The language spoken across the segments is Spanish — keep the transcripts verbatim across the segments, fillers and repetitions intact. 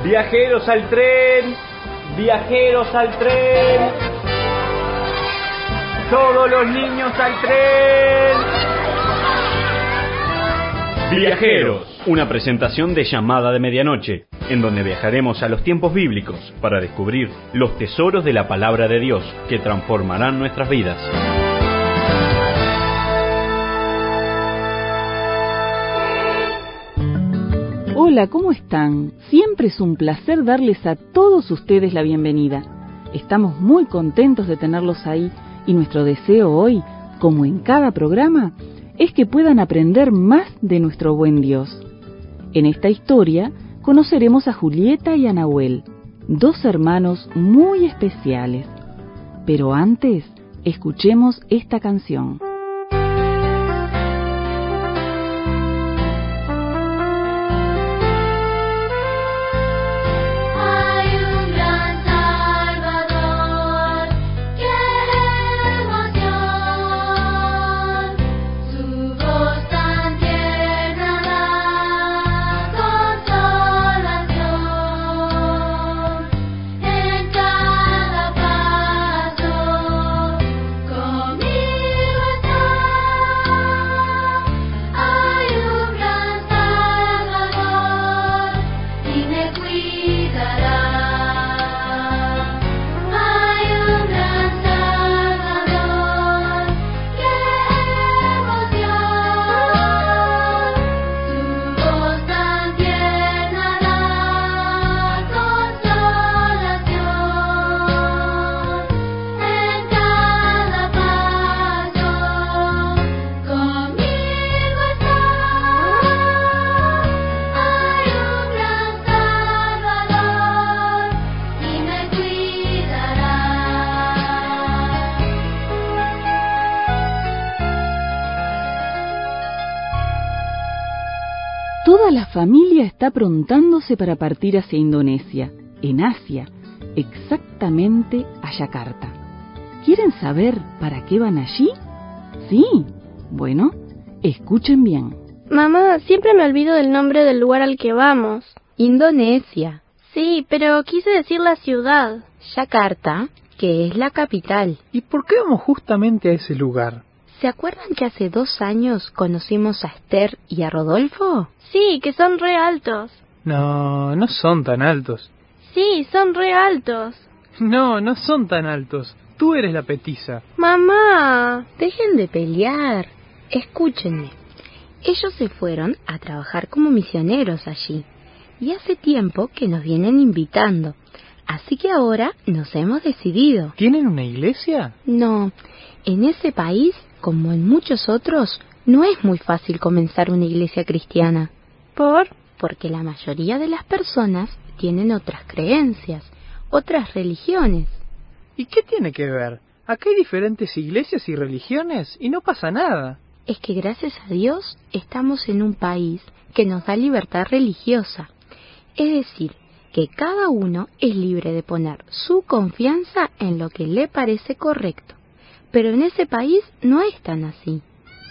Viajeros al tren, viajeros al tren, todos los niños al tren. Viajeros, una presentación de Llamada de Medianoche, en donde viajaremos a los tiempos bíblicos para descubrir los tesoros de la palabra de Dios que transformarán nuestras vidas. Hola, ¿cómo están? Siempre es un placer darles a todos ustedes la bienvenida. Estamos muy contentos de tenerlos ahí y nuestro deseo hoy, como en cada programa, es que puedan aprender más de nuestro buen Dios. En esta historia conoceremos a Julieta y a Nahuel, dos hermanos muy especiales. Pero antes, escuchemos esta canción. Toda la familia está aprontándose para partir hacia Indonesia, en Asia, exactamente a Yakarta. ¿Quieren saber para qué van allí? ¿Sí? Bueno, escuchen bien. Mamá, siempre me olvido del nombre del lugar al que vamos. Indonesia. Sí, pero quise decir la ciudad. Yakarta, que es la capital. ¿Y por qué vamos justamente a ese lugar? ¿Se acuerdan que hace dos años conocimos a Esther y a Rodolfo? Sí, que son re altos. No, no son tan altos. Sí, son re altos. No, no son tan altos. Tú eres la petiza. Mamá. Dejen de pelear. Escúchenme. Ellos se fueron a trabajar como misioneros allí. Y hace tiempo que nos vienen invitando. Así que ahora nos hemos decidido. ¿Tienen una iglesia? No. En ese país, como en muchos otros, no es muy fácil comenzar una iglesia cristiana. ¿Por? Porque la mayoría de las personas tienen otras creencias, otras religiones. ¿Y qué tiene que ver? Acá hay diferentes iglesias y religiones y no pasa nada. Es que gracias a Dios estamos en un país que nos da libertad religiosa. Es decir, que cada uno es libre de poner su confianza en lo que le parece correcto. Pero en ese país no es tan así.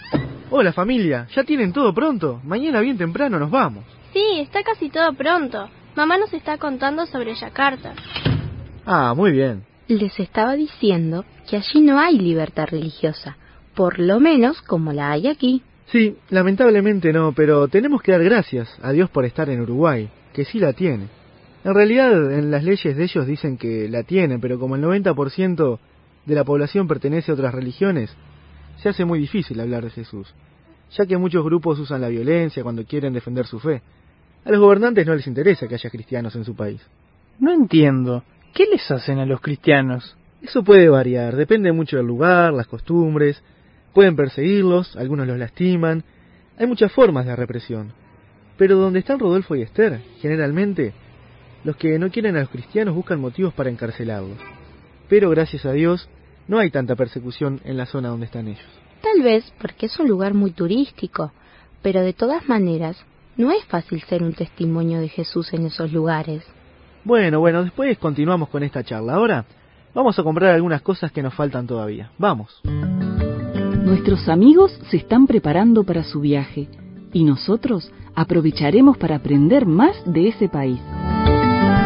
Hola familia, ¿ya tienen todo pronto? Mañana bien temprano nos vamos. Sí, está casi todo pronto. Mamá nos está contando sobre Yakarta. Ah, muy bien. Les estaba diciendo que allí no hay libertad religiosa, por lo menos como la hay aquí. Sí, lamentablemente no, pero tenemos que dar gracias a Dios por estar en Uruguay, que sí la tiene. En realidad, en las leyes de ellos dicen que la tienen, pero como el noventa por ciento de la población pertenece a otras religiones, se hace muy difícil hablar de Jesús, ya que muchos grupos usan la violencia cuando quieren defender su fe. A los gobernantes no les interesa que haya cristianos en su país. No entiendo. ¿Qué les hacen a los cristianos? Eso puede variar, depende mucho del lugar, las costumbres. Pueden perseguirlos, algunos los lastiman. Hay muchas formas de represión. Pero donde están Rodolfo y Esther, generalmente, los que no quieren a los cristianos buscan motivos para encarcelarlos. Pero gracias a Dios, no hay tanta persecución en la zona donde están ellos. Tal vez porque es un lugar muy turístico, pero de todas maneras, no es fácil ser un testimonio de Jesús en esos lugares. Bueno, bueno, después continuamos con esta charla. Ahora vamos a comprar algunas cosas que nos faltan todavía. Vamos. Nuestros amigos se están preparando para su viaje y nosotros aprovecharemos para aprender más de ese país.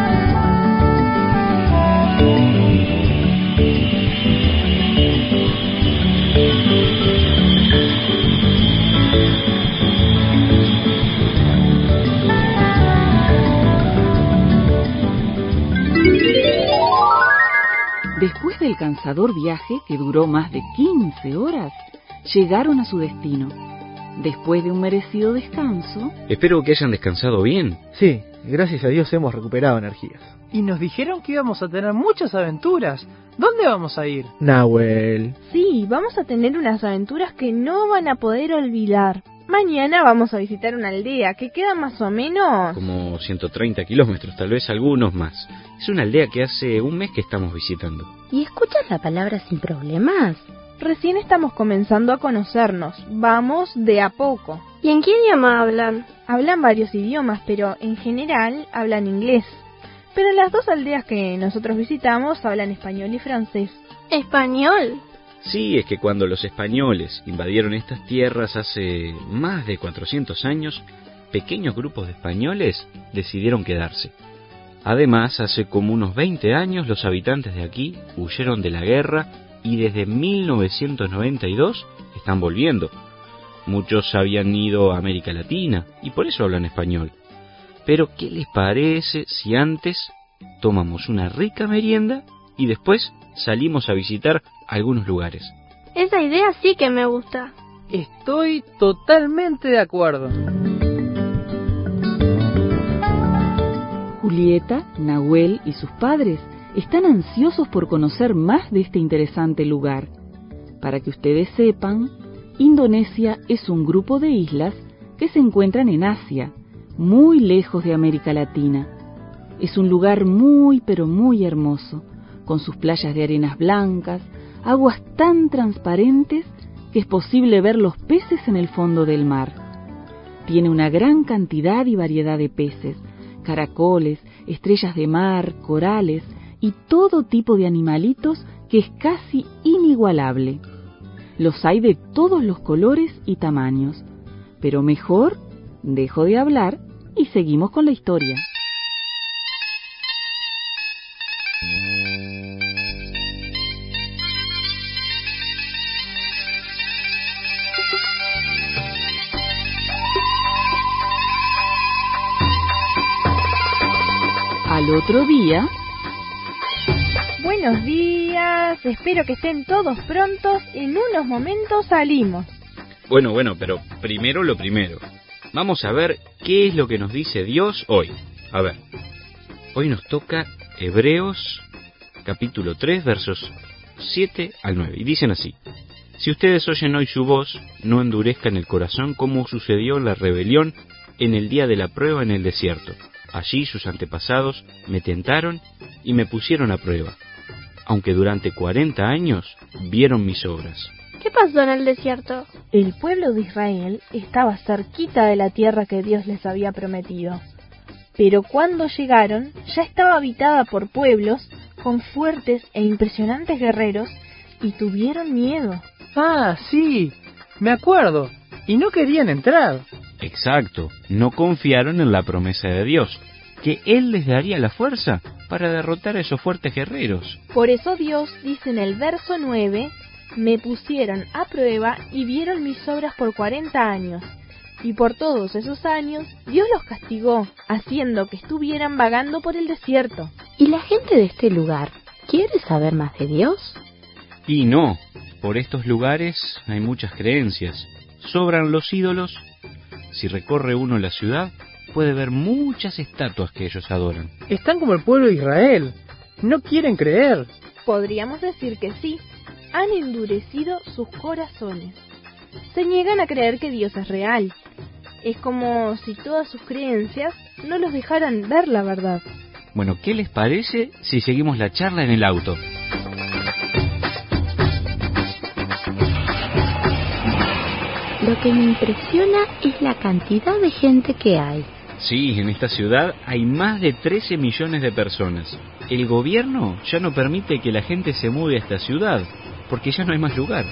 Después del cansador viaje, que duró más de quince horas, llegaron a su destino. Después de un merecido descanso... Espero que hayan descansado bien. Sí, gracias a Dios hemos recuperado energías. Y nos dijeron que íbamos a tener muchas aventuras. ¿Dónde vamos a ir? Nahuel. Sí, vamos a tener unas aventuras que no van a poder olvidar. Mañana vamos a visitar una aldea que queda más o menos... Como ciento treinta kilómetros, tal vez algunos más. Es una aldea que hace un mes que estamos visitando. ¿Y escuchas la palabra sin problemas? Recién estamos comenzando a conocernos. Vamos de a poco. ¿Y en qué idioma hablan? Hablan varios idiomas, pero en general hablan inglés. Pero en las dos aldeas que nosotros visitamos hablan español y francés. ¿Español? Sí, es que cuando los españoles invadieron estas tierras hace más de cuatrocientos años, pequeños grupos de españoles decidieron quedarse. Además, hace como unos veinte años los habitantes de aquí huyeron de la guerra y desde mil novecientos noventa y dos están volviendo. Muchos habían ido a América Latina y por eso hablan español. Pero, ¿qué les parece si antes tomamos una rica merienda y después salimos a visitar algunos lugares? Esa idea sí que me gusta. Estoy totalmente de acuerdo. Julieta, Nahuel y sus padres están ansiosos por conocer más de este interesante lugar. Para que ustedes sepan, Indonesia es un grupo de islas que se encuentran en Asia, muy lejos de América Latina. Es un lugar muy pero muy hermoso, con sus playas de arenas blancas, aguas tan transparentes que es posible ver los peces en el fondo del mar. Tiene una gran cantidad y variedad de peces, caracoles, estrellas de mar, corales y todo tipo de animalitos que es casi inigualable. Los hay de todos los colores y tamaños, pero mejor dejo de hablar y seguimos con la historia. Al otro día... Buenos días, espero que estén todos prontos, en unos momentos salimos. Bueno, bueno, pero primero lo primero. Vamos a ver qué es lo que nos dice Dios hoy. A ver, hoy nos toca Hebreos capítulo tres, versos siete al nueve, y dicen así: si ustedes oyen hoy su voz, no endurezcan el corazón como sucedió en la rebelión en el día de la prueba en el desierto. Allí sus antepasados me tentaron y me pusieron a prueba, aunque durante cuarenta años vieron mis obras. ¿Qué pasó en el desierto? El pueblo de Israel estaba cerquita de la tierra que Dios les había prometido. Pero cuando llegaron, ya estaba habitada por pueblos con fuertes e impresionantes guerreros y tuvieron miedo. Ah, sí, me acuerdo. Y no querían entrar. Exacto, no confiaron en la promesa de Dios, que Él les daría la fuerza para derrotar a esos fuertes guerreros. Por eso Dios dice en el verso nueve, me pusieron a prueba y vieron mis obras por cuarenta años. Y por todos esos años, Dios los castigó, haciendo que estuvieran vagando por el desierto. ¿Y la gente de este lugar quiere saber más de Dios? Y no, por estos lugares hay muchas creencias. Sobran los ídolos. Si recorre uno la ciudad, puede ver muchas estatuas que ellos adoran. Están como el pueblo de Israel. No quieren creer. Podríamos decir que sí. Han endurecido sus corazones. Se niegan a creer que Dios es real. Es como si todas sus creencias no los dejaran ver la verdad. Bueno, ¿qué les parece si seguimos la charla en el auto? Lo que me impresiona es la cantidad de gente que hay. Sí, en esta ciudad hay más de trece millones de personas. El gobierno ya no permite que la gente se mude a esta ciudad, porque ya no hay más lugar.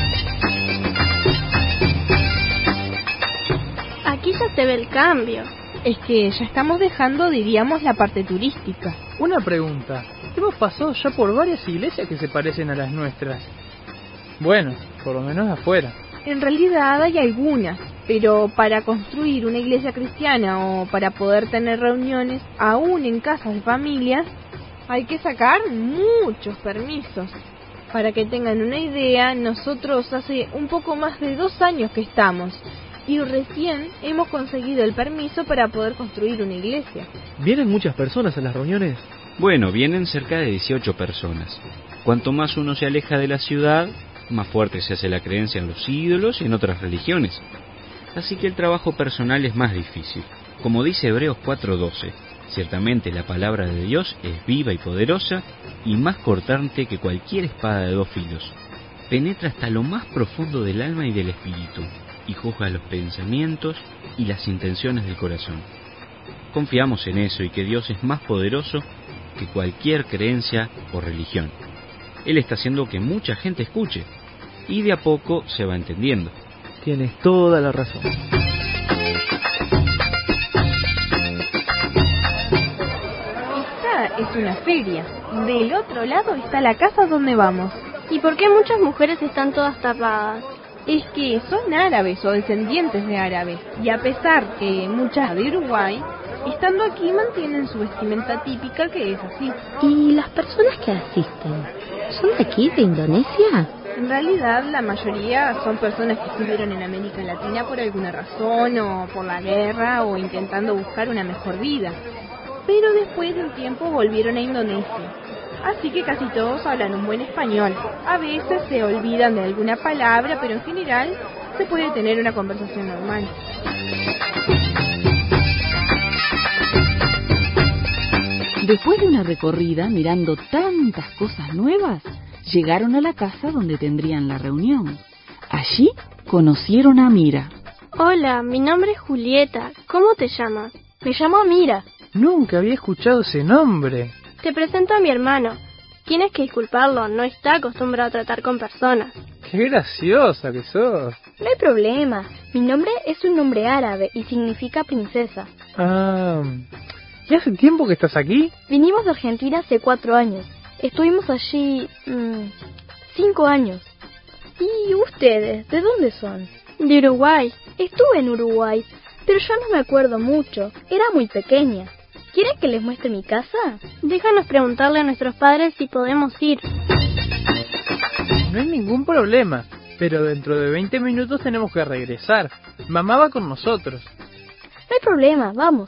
Aquí ya se ve el cambio. Es que ya estamos dejando, diríamos, la parte turística. Una pregunta. Hemos pasado ya por varias iglesias que se parecen a las nuestras. Bueno, por lo menos afuera. En realidad hay algunas, pero para construir una iglesia cristiana o para poder tener reuniones, aún en casas de familias, hay que sacar muchos permisos. Para que tengan una idea, nosotros hace un poco más de dos años que estamos y recién hemos conseguido el permiso para poder construir una iglesia. ¿Vienen muchas personas a las reuniones? Bueno, vienen cerca de dieciocho personas. Cuanto más uno se aleja de la ciudad, más fuerte se hace la creencia en los ídolos y en otras religiones. Así que el trabajo personal es más difícil. Como dice Hebreos cuatro doce, ciertamente la palabra de Dios es viva y poderosa y más cortante que cualquier espada de dos filos. Penetra hasta lo más profundo del alma y del espíritu y juzga los pensamientos y las intenciones del corazón. Confiamos en eso y que Dios es más poderoso que cualquier creencia o religión. Él está haciendo que mucha gente escuche y de a poco se va entendiendo. Tienes toda la razón. Esta es una feria. Del otro lado está la casa donde vamos. ¿Y por qué muchas mujeres están todas tapadas? Es que son árabes o descendientes de árabes, y a pesar que muchas de Uruguay, estando aquí mantienen su vestimenta típica, que es así. ¿Y las personas que asisten son de aquí, de Indonesia? En realidad, la mayoría son personas que estuvieron en América Latina por alguna razón, o por la guerra, o intentando buscar una mejor vida. Pero después de un tiempo volvieron a Indonesia. Así que casi todos hablan un buen español. A veces se olvidan de alguna palabra, pero en general se puede tener una conversación normal. Después de una recorrida mirando tantas cosas nuevas, llegaron a la casa donde tendrían la reunión. Allí conocieron a Mira. Hola, mi nombre es Julieta. ¿Cómo te llamas? Me llamo Mira. Nunca había escuchado ese nombre. Te presento a mi hermano. Tienes que disculparlo, no está acostumbrado a tratar con personas. ¡Qué graciosa que sos! No hay problema. Mi nombre es un nombre árabe y significa princesa. Ah, ¿y hace tiempo que estás aquí? Vinimos de Argentina hace cuatro años. Estuvimos allí mmm, cinco años. ¿Y ustedes? ¿De dónde son? De Uruguay. Estuve en Uruguay, pero ya no me acuerdo mucho. Era muy pequeña. ¿Quieren que les muestre mi casa? Déjanos preguntarle a nuestros padres si podemos ir. No hay ningún problema, pero dentro de veinte minutos tenemos que regresar. Mamá va con nosotros. No hay problema, vamos.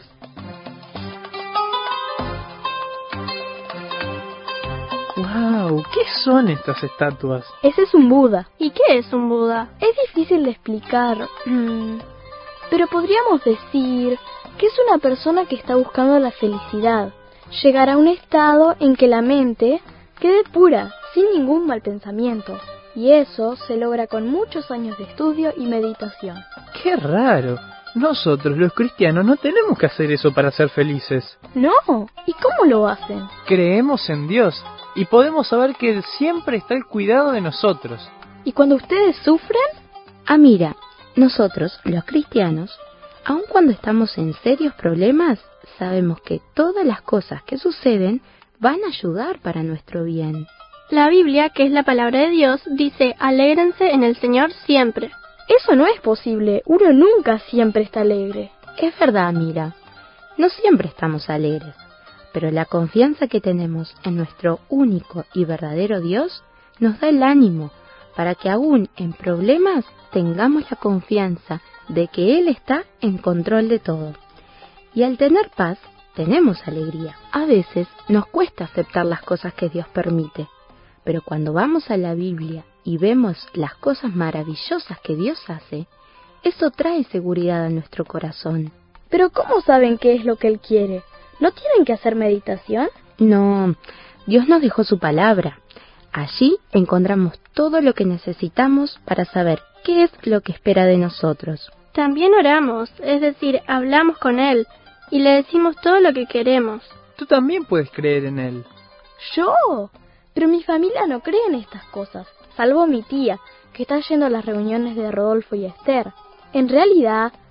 ¡Wow! ¿Qué son estas estatuas? Ese es un Buda. ¿Y qué es un Buda? Es difícil de explicar, pero podríamos decir que es una persona que está buscando la felicidad, llegar a un estado en que la mente quede pura, sin ningún mal pensamiento, y eso se logra con muchos años de estudio y meditación. ¡Qué raro! Nosotros los cristianos no tenemos que hacer eso para ser felices. No, ¿y cómo lo hacen? Creemos en Dios y podemos saber que Él siempre está al cuidado de nosotros. ¿Y cuando ustedes sufren? Ah, mira, nosotros, los cristianos, aun cuando estamos en serios problemas, sabemos que todas las cosas que suceden van a ayudar para nuestro bien. La Biblia, que es la palabra de Dios, dice: alégrense en el Señor siempre. Eso no es posible, uno nunca siempre está alegre. Es verdad, mira, no siempre estamos alegres, pero la confianza que tenemos en nuestro único y verdadero Dios nos da el ánimo para que aún en problemas tengamos la confianza de que Él está en control de todo. Y al tener paz, tenemos alegría. A veces nos cuesta aceptar las cosas que Dios permite, pero cuando vamos a la Biblia y vemos las cosas maravillosas que Dios hace, eso trae seguridad a nuestro corazón. ¿Pero cómo saben qué es lo que Él quiere? ¿No tienen que hacer meditación? No, Dios nos dejó su palabra. Allí encontramos todo lo que necesitamos para saber qué es lo que espera de nosotros. También oramos, es decir, hablamos con Él y le decimos todo lo que queremos. Tú también puedes creer en Él. ¿Yo? Pero mi familia no cree en estas cosas, salvo mi tía, que está yendo a las reuniones de Rodolfo y Esther. En realidad,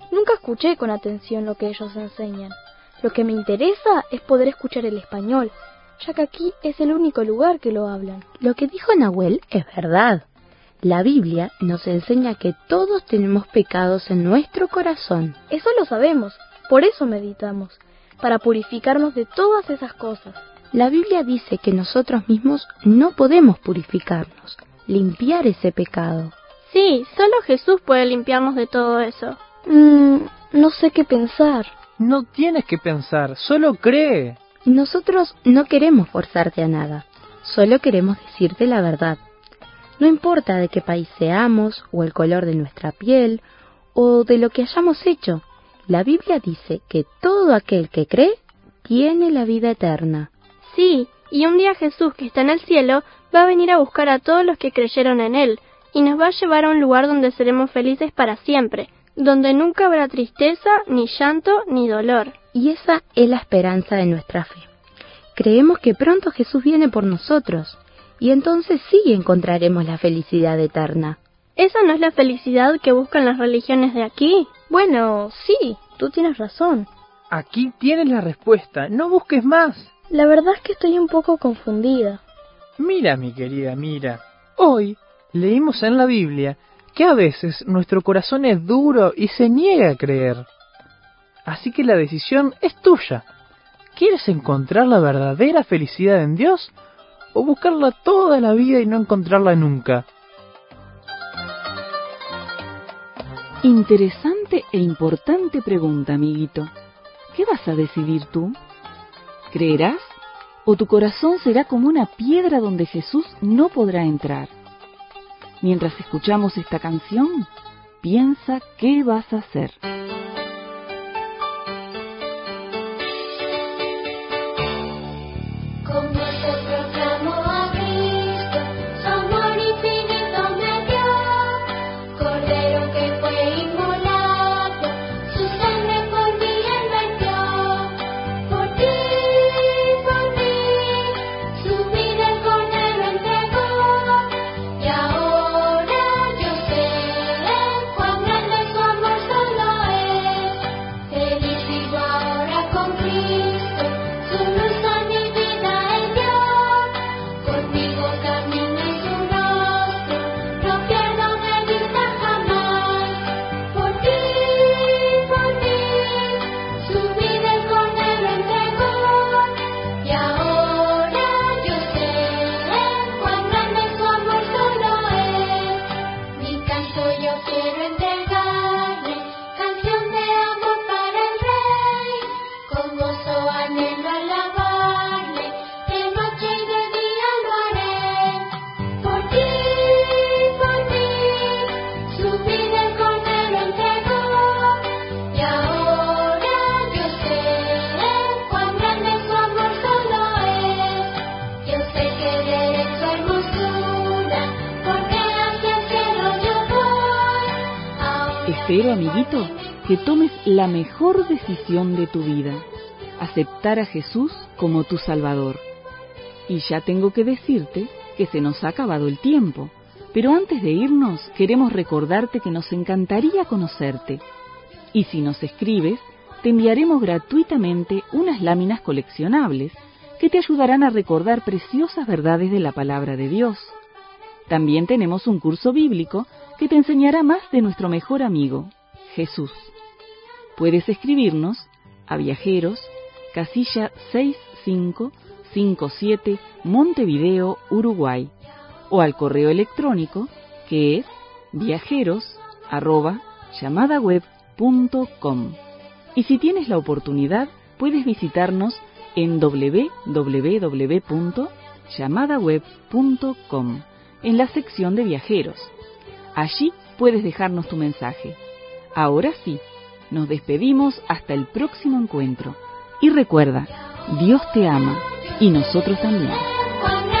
Nunca escuché con atención lo que ellos enseñan. Lo que me interesa es poder escuchar el español, ya que aquí es el único lugar que lo hablan. Lo que dijo Nahuel es verdad. La Biblia nos enseña que todos tenemos pecados en nuestro corazón. Eso lo sabemos, por eso meditamos, para purificarnos de todas esas cosas. La Biblia dice que nosotros mismos no podemos purificarnos, limpiar ese pecado. Sí, solo Jesús puede limpiarnos de todo eso. Mm, no sé qué pensar. No tienes que pensar, solo cree. Nosotros no queremos forzarte a nada, solo queremos decirte la verdad. No importa de qué país seamos, o el color de nuestra piel, o de lo que hayamos hecho, la Biblia dice que todo aquel que cree tiene la vida eterna. Sí, y un día Jesús, que está en el cielo, va a venir a buscar a todos los que creyeron en Él, y nos va a llevar a un lugar donde seremos felices para siempre, donde nunca habrá tristeza, ni llanto, ni dolor. Y esa es la esperanza de nuestra fe. Creemos que pronto Jesús viene por nosotros, y entonces sí encontraremos la felicidad eterna. ¿Esa no es la felicidad que buscan las religiones de aquí? Bueno, sí, tú tienes razón. Aquí tienes la respuesta, no busques más. La verdad es que estoy un poco confundida. Mira, mi querida, mira. Hoy leímos en la Biblia que a veces nuestro corazón es duro y se niega a creer. Así que la decisión es tuya. ¿Quieres encontrar la verdadera felicidad en Dios o buscarla toda la vida y no encontrarla nunca? Interesante e importante pregunta, amiguito. ¿Qué vas a decidir tú? ¿Creerás? ¿O tu corazón será como una piedra donde Jesús no podrá entrar? Mientras escuchamos esta canción, piensa qué vas a hacer. Espero, amiguito, que tomes la mejor decisión de tu vida, aceptar a Jesús como tu Salvador. Y ya tengo que decirte que se nos ha acabado el tiempo, pero antes de irnos queremos recordarte que nos encantaría conocerte. Y si nos escribes, te enviaremos gratuitamente unas láminas coleccionables que te ayudarán a recordar preciosas verdades de la Palabra de Dios. También tenemos un curso bíblico que te enseñará más de nuestro mejor amigo, Jesús. Puedes escribirnos a Viajeros, casilla seis cinco cinco siete, Montevideo, Uruguay, o al correo electrónico que es viajeros arroba llamadaweb punto com. Y si tienes la oportunidad, puedes visitarnos en doble u doble u doble u punto llamadaweb punto com en la sección de viajeros. Allí puedes dejarnos tu mensaje. Ahora sí, nos despedimos hasta el próximo encuentro. Y recuerda, Dios te ama y nosotros también.